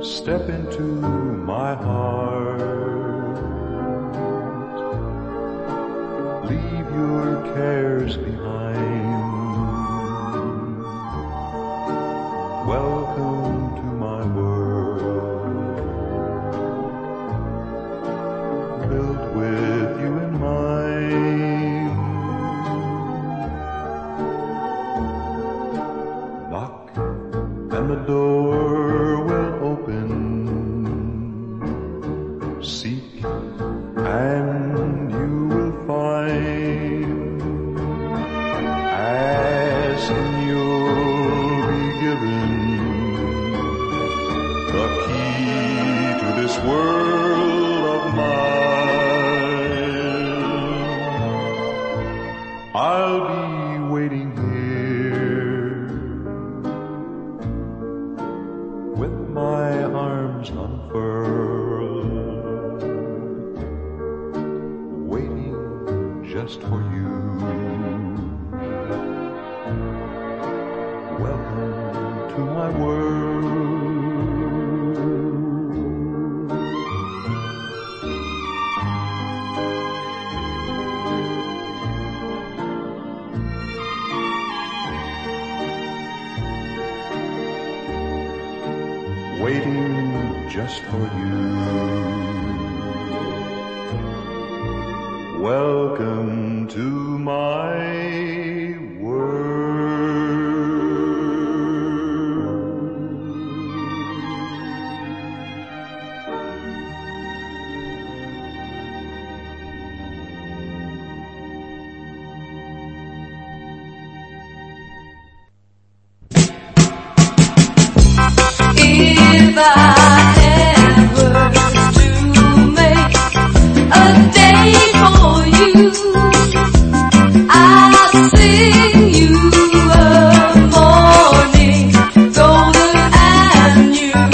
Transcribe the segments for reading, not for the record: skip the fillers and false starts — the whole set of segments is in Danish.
Step into my heart. Leave your cares behind. Welcome to my world, built with you in mind. Knock and the door will open. Seek and you will find. Ask and you'll be given the key to this world of mine. I'll be waiting here with my arms unfurled, waiting just for you. Welcome to my world. Waiting just for you. Welcome to my world. If I ever to make a day for you, I'll sing you a morning golden and new.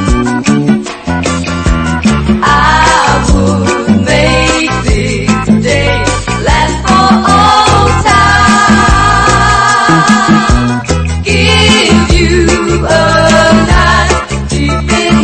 I would make this day last for all time. Give you a night deep in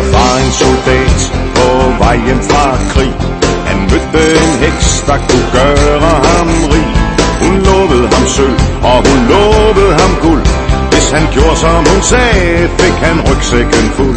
Der var en soldat på vej hjem fra krig. Han mødte en heks, der kunne gøre ham rig. Hun lovede ham sølv, og hun lovede ham guld. Hvis han gjorde som hun sagde, fik han rygsækken fuld.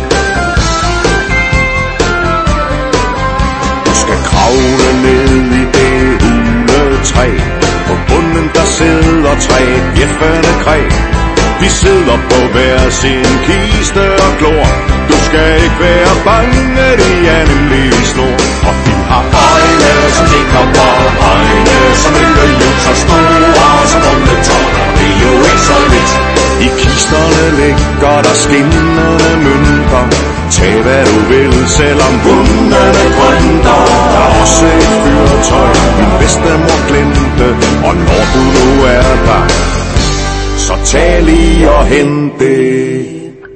Du skal kravle ned i det huletræ. På bunden der sidder 3 bjeffende kræ. De sidder på hver sin kiste og glor. Du skal ikke være bange, de er nemlig snor. Og de har øjne som stikker på, øjne som lykkehjul, så store som runde tårner. Det er jo ikke så lidt. I kisterne ligger der skinnende mønter. Tag hvad du vil, selvom hundene grønter. Der er også et fyrtøj, min bedstemor glemte. Og når du nu er der, så tag lige og hent det.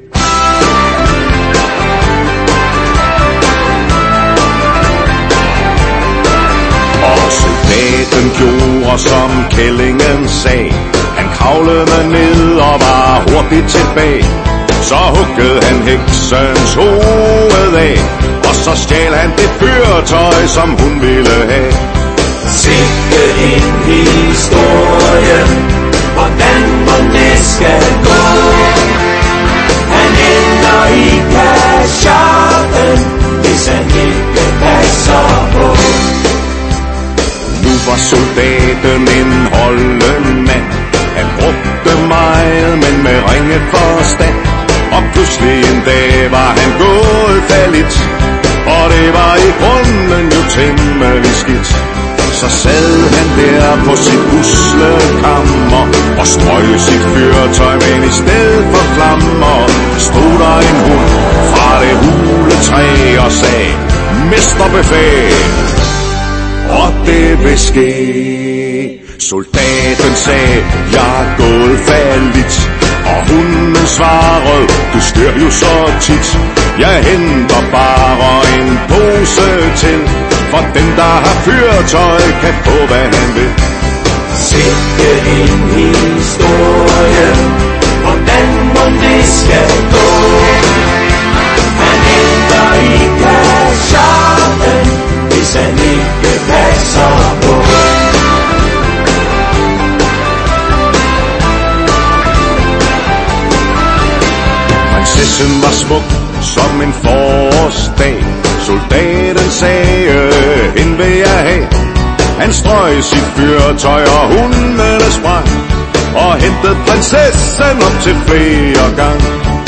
Og soldaten gjorde som kællingen sag. Han kravlede ned og var hurtigt tilbage. Så huggede han heksens hoved af. Og så stjal han det fyrtøj, som hun ville have. Sikke en historie, hvordan må det skal gå. Han ender i kasjakken, hvis han ikke passer på. Nu var soldaten en holden mand. Han brugte meget, men med ringe forstand. Og pludselig en dag var han gået fallit. Og det var i grunden jo temmelig skidt. Så sad han der på sit uslekammer og strøg sit fyrtøj, men i stedet for flammer stod der en hund fra det huletræ og sagde: Mesterbefæl! Og det vil ske. Soldaten sagde: Jeg er gået fallit. Og hunden svarede: Du sker jo så tit. Jeg henter bare en pose til, for den der har fyrtøj kan få hvad han vil. Sikke en historie, hvordan må det skal gå. Han ender i kasjakken, hvis han ikke passer på. Prinsessen var smuk som en forårsdag. Soldaten sagde: Hende vil jeg have. Han strøg sit fyrtøj, og hundene sprang og hentede prinsessen op til flere gang.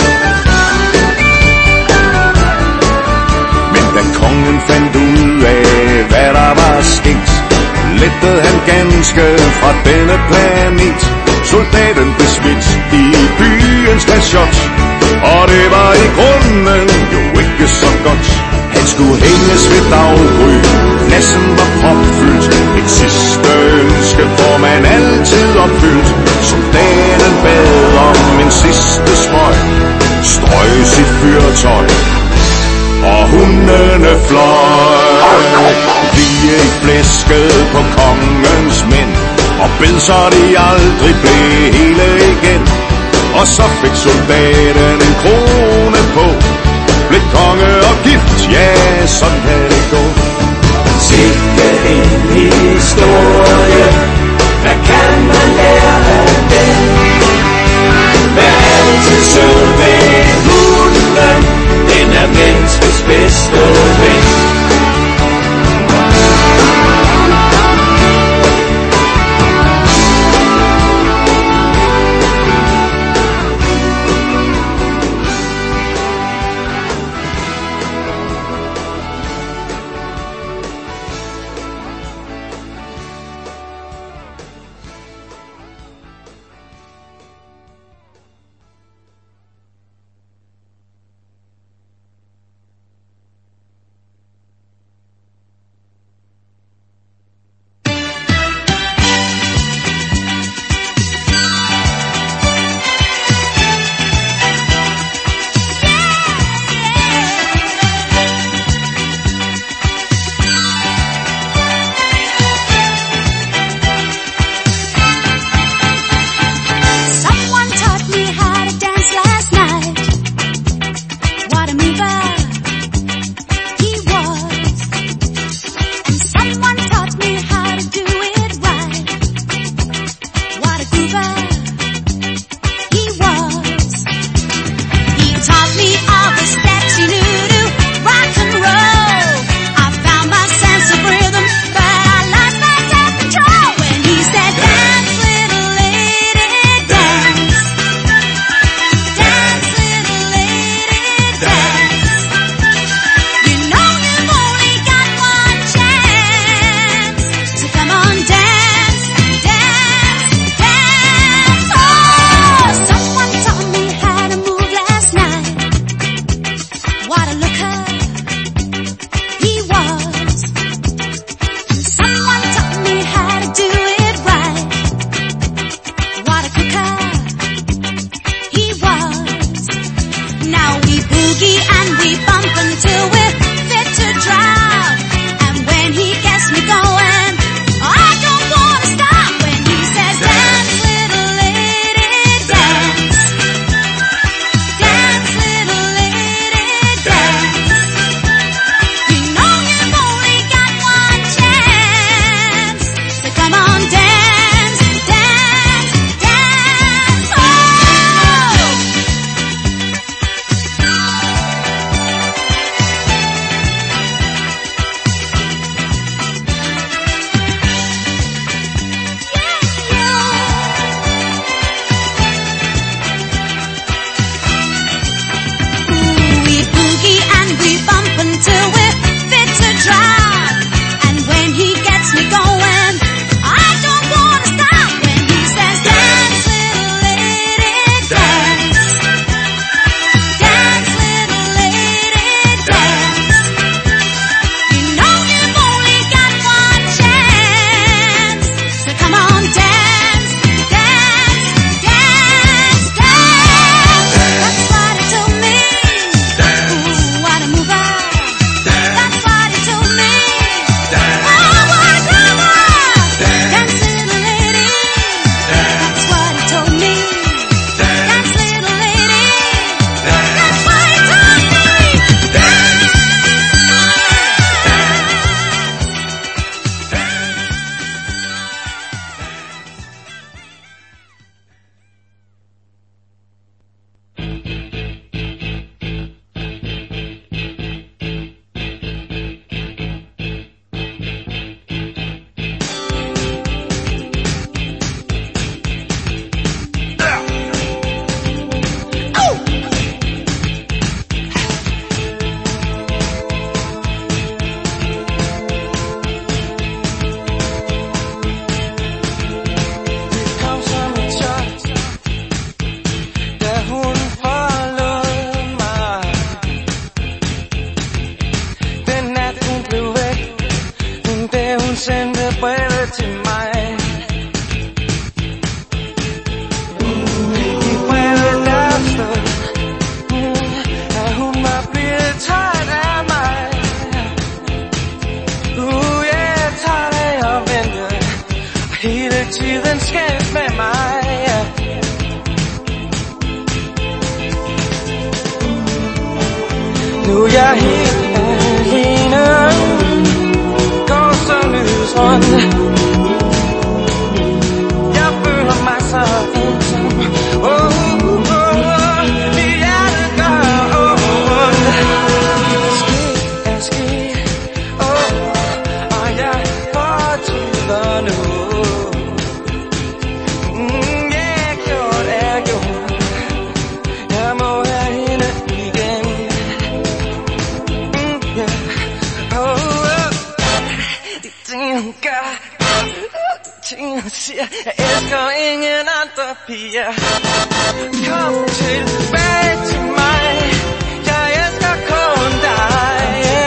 Men da kongen fandt ud af, hvad der var sket, lettede han ganske fra denne planet. Soldaten blev smidt i byens kasjot, og det var i grunden jo ikke så godt. Han skulle hænges ved daggry, pladsen var propfyldt. Et sidste ønske får man altid opfyldt. Soldaten bad om en sidste smøg, strøg sit fyrtøj, og hundene fløj. Lige i flæsket på kongens mænd, og bed så de aldrig blev hele igen. Og så fik soldaten en krone på, blev konge og gift, ja, sådan kan det gå. Sikke en historie, hvad kan man lære af den? Vær altid sød ved hunden, den er menneskets bedste ven. What a looker he was. Someone taught me how to do it right. What a cooker he was. Now we boogie and we bump until we're fit to drive. And when he gets me going, I don't wanna stop. When he says dance, little lady, dance. Dance, little lady, dance. You know you've only got one chance. So come on, dance, dance, dance. Oh! We boogie and we bump until we're fit to drive. And when he gets me going, I don't wanna stop. When he says dance, little lady, dance. Dance, little lady, dance. You know you've only got one chance. So come on, dance, dance, dance, dance. That's what he told me. Ooh, what a mover. That's what he told me. Oh, what a groover. Dance, little lady. That's what he told me. Dance, little lady. That's what he told me. Kom som et chok, da hun forlod mig. Den nat hun blev væk, den dag hun sendte brevet til mig. I brevet der stod, at hun var blevet træt af mig. Jeg tager dig og venter, og hele tiden skæld med mig. Nu er jeg helt alene, går så lysrundt. Jeg føler mig så ensom. Mit hjerte gør ondt. Skidt er skidt, og jeg fortryder nu. Gjort er gjort. Jeg må herinde igen. De ting hun gør, de ting hun siger. Jeg elsker ingen andre piger. Kom tilbage til mig. Jeg elsker kun dig.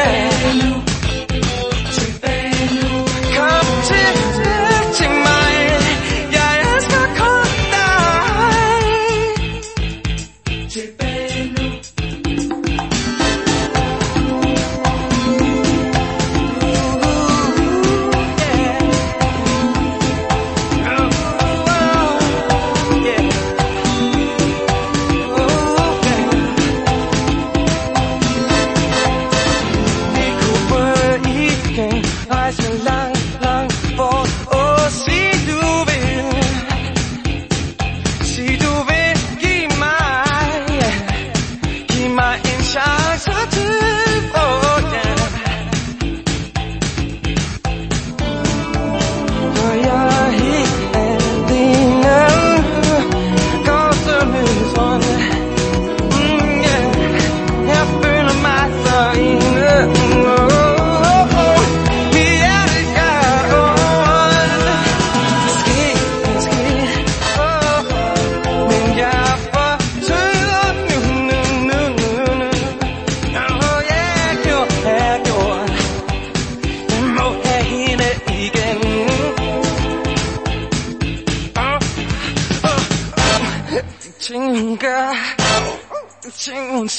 Kom tilbage til mig. Jeg elsker kun dig. Tilbage nu.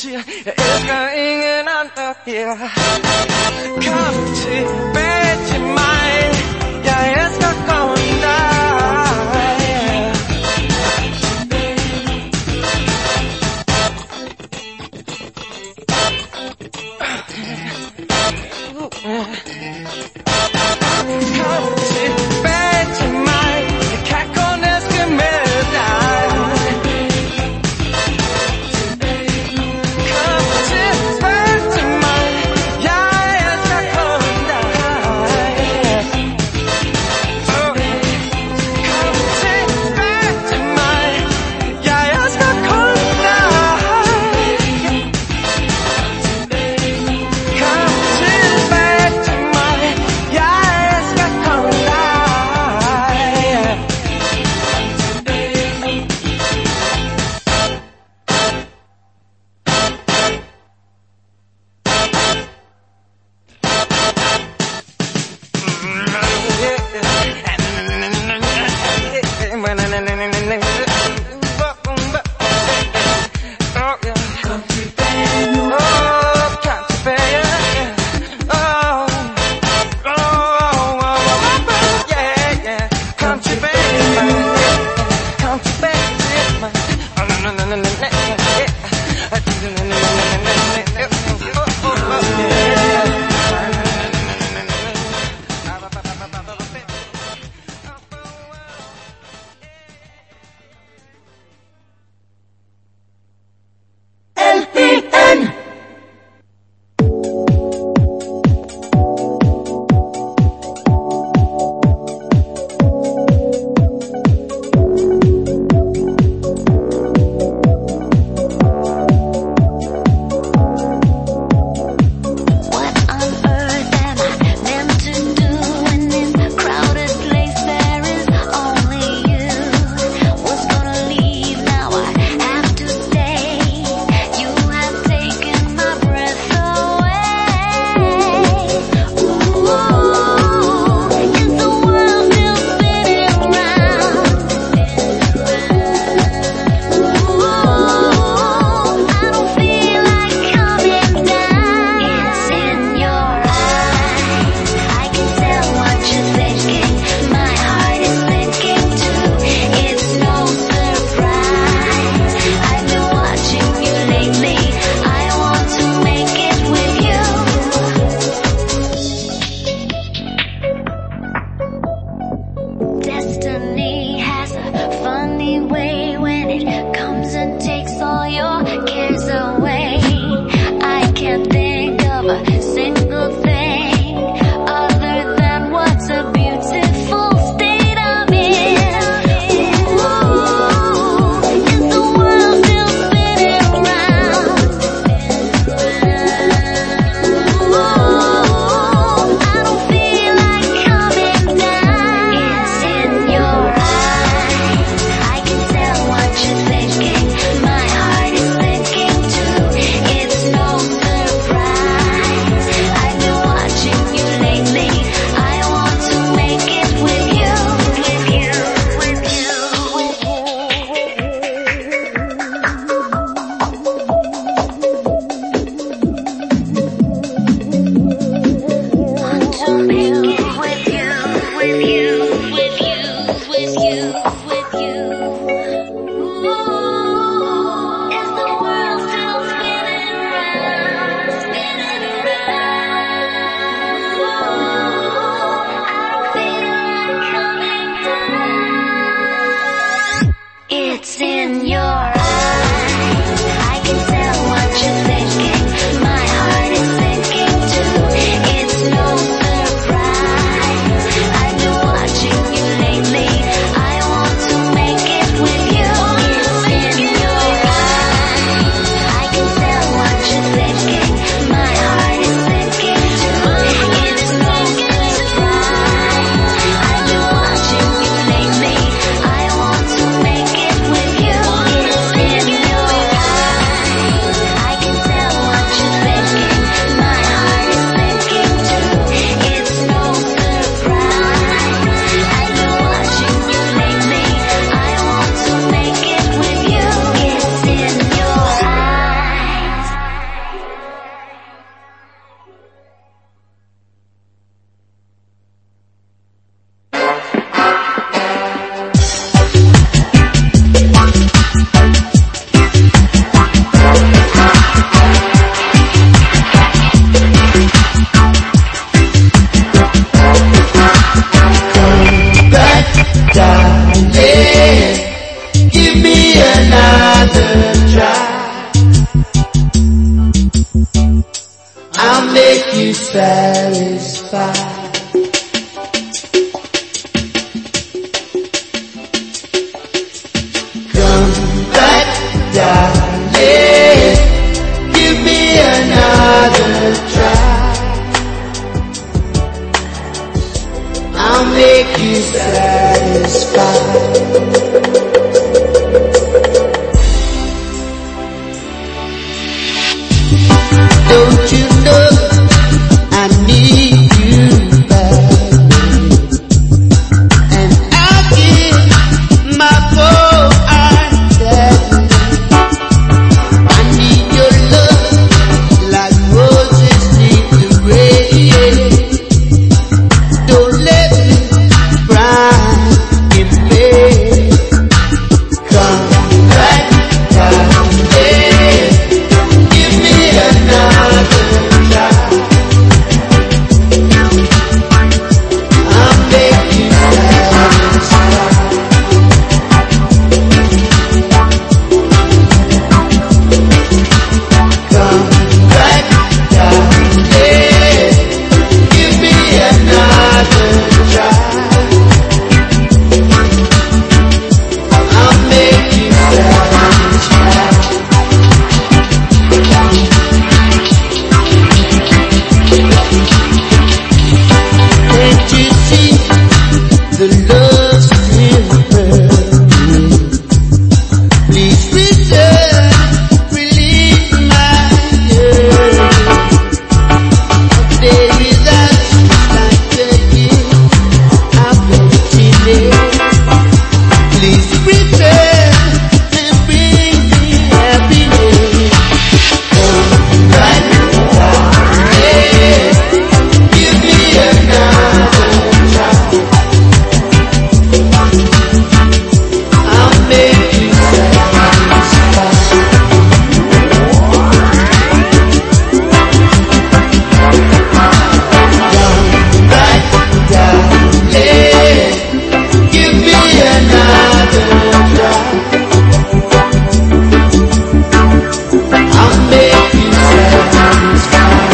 siger, jeg elsker ingen andre her. Kom tilbage til mig, jeg elsker kun dig. Kom tilbage til mig, jeg kan kun elske med dig. Kom tilbage til mig, jeg elsker kun dig. I'll make you satisfied. Come back, darling, give me another try. I'll make you satisfied. Don't you know I need you badly, and I'll give my whole heart gladly. I need your love like roses need the rain. Don't let me cry in vain. Come back, darling, give me another try. I'll make you satisfied. Come back, darling, give me another try. I'll make you satisfied. Can't you see the love's in her? Please return, release my yearning. A day without you like a year, I'm waiting. Please return and bring me happiness. Come back, darling, give me another try. I'll make you satisfied. Come back, darling, give me another try. I'll make you satisfied.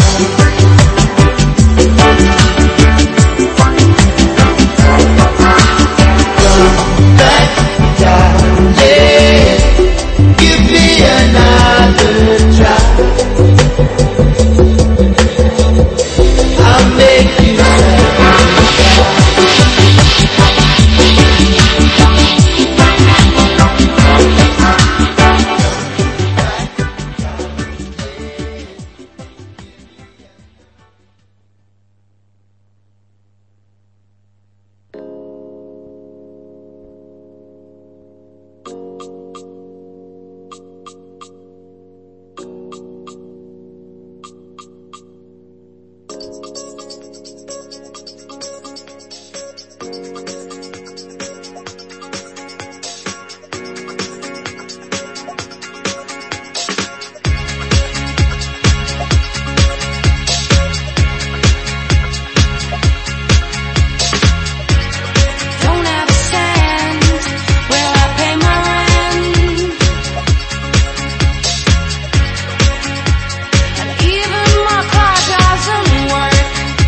Come back, darling, give me another try. I'll make you Don't have a cent. Will I pay my rent? And even my car doesn't work.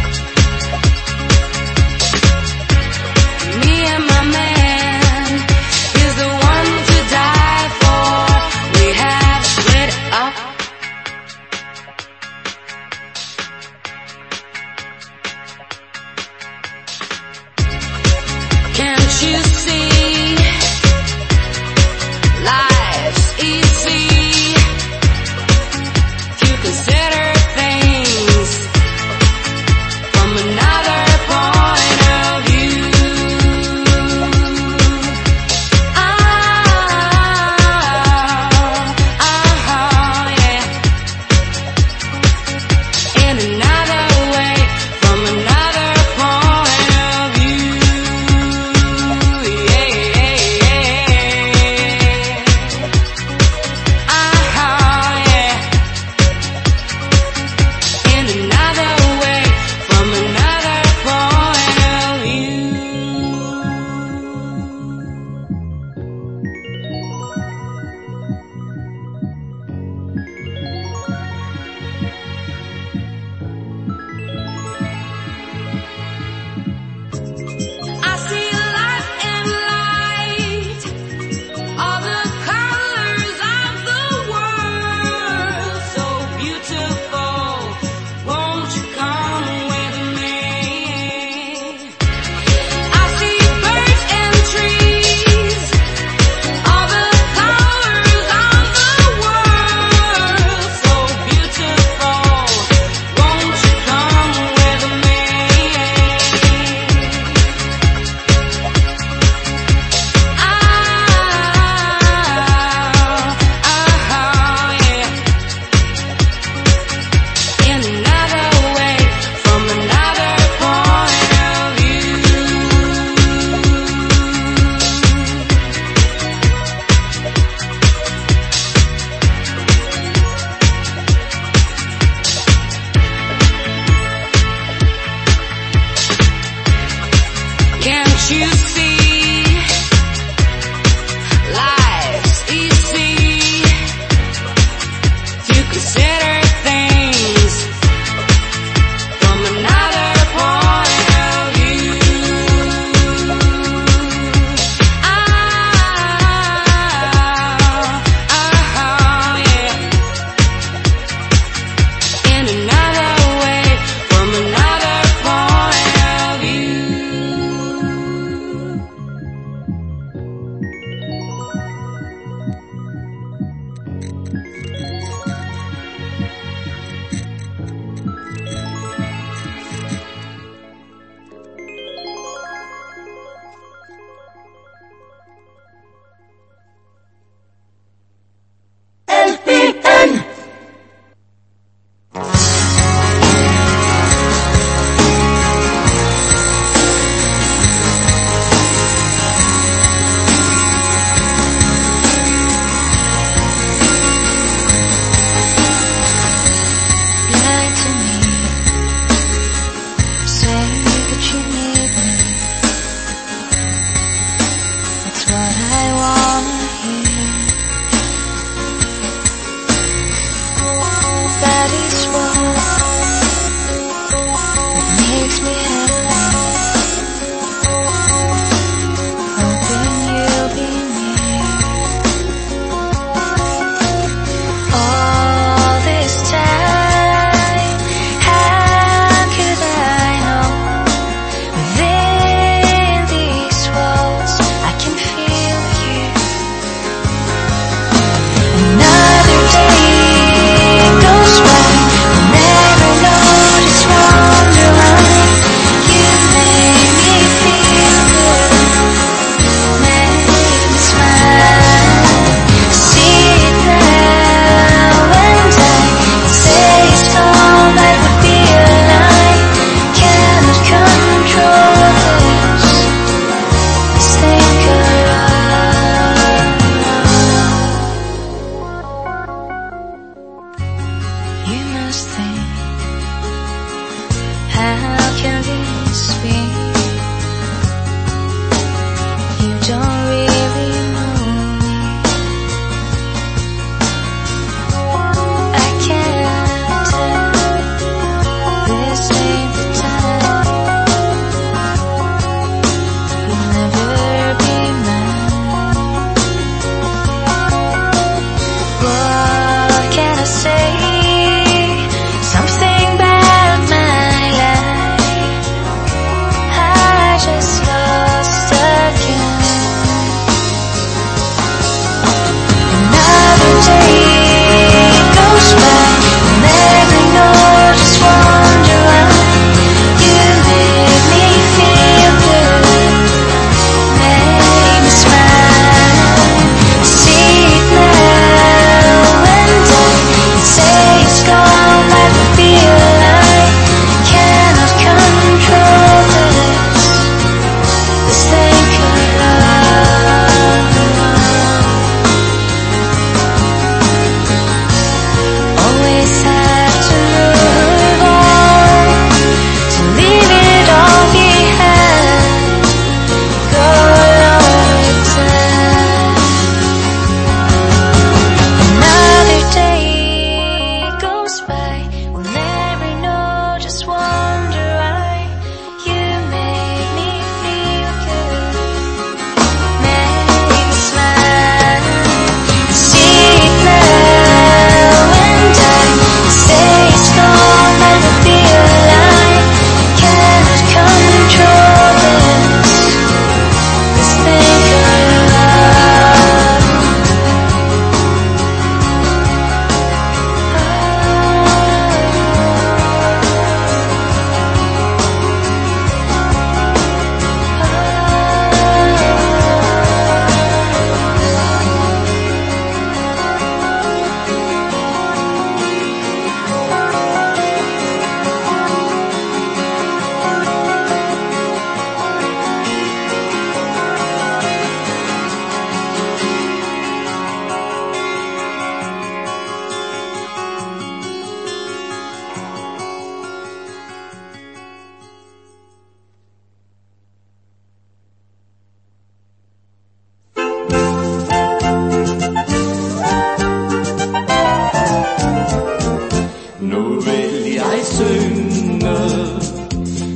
Me and my man is the one to die for. We have split up. Can't you see? Life's easy if you consider things from another point of view. Yeah. In another way, from another point of view. Yeah. you see, life's easy to consider things from another point of view. Yeah. In another way, from another point of view.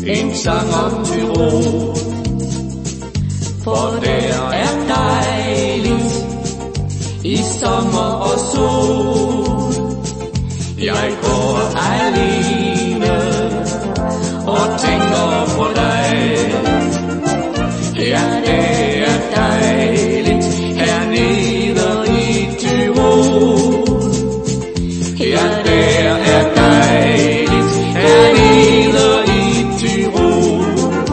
en sang om Tyrol. For der er dejligt i sommer og sol. Jeg går alene og tænker på dig. Ja, det er dejligt hernede i Tyrol. Ja, det er dejligt hernede i Tyrol.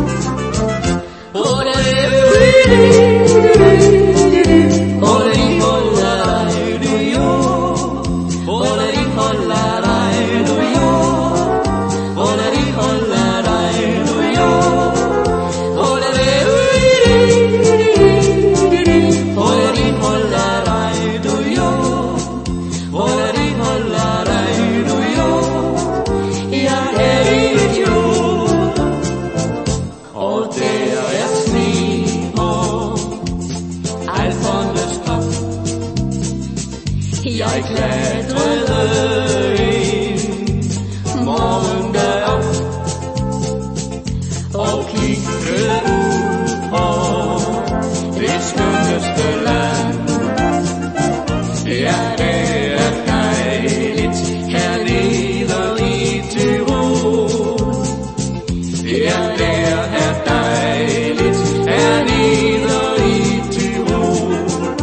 Jeg klatrede en morgendag op og kiggede ud på det skønneste land. Ja, det er dejligt hernede i Tyrol. Ja, det er dejligt hernede i Tyrol.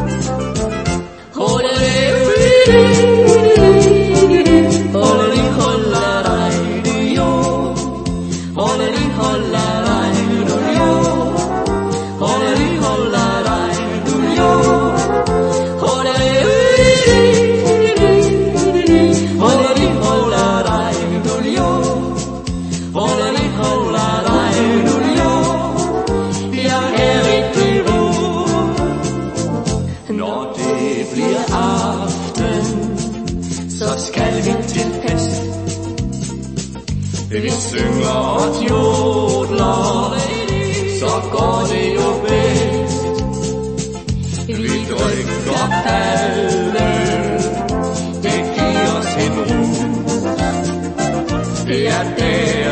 Når det bliver aften, så skal vi til fest. Vi synger og jodler, så går det jo bedst. Vi drikker alle, det giver os en rus. Ja, det